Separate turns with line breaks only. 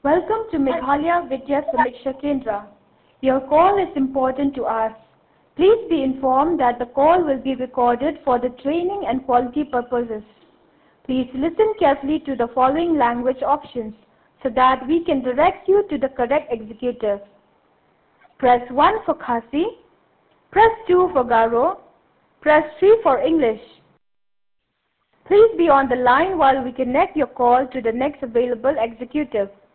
Welcome to Meghalaya Vidya Samiksha Kendra. Your call is important to us. Please be informed that the call will be recorded for the training and quality purposes. Please listen carefully to the following language options so that we can direct you to the correct executive. Press 1 for Khasi, press 2 for Garo, press 3 for English. Please be on the line while we connect your call to the next available executive.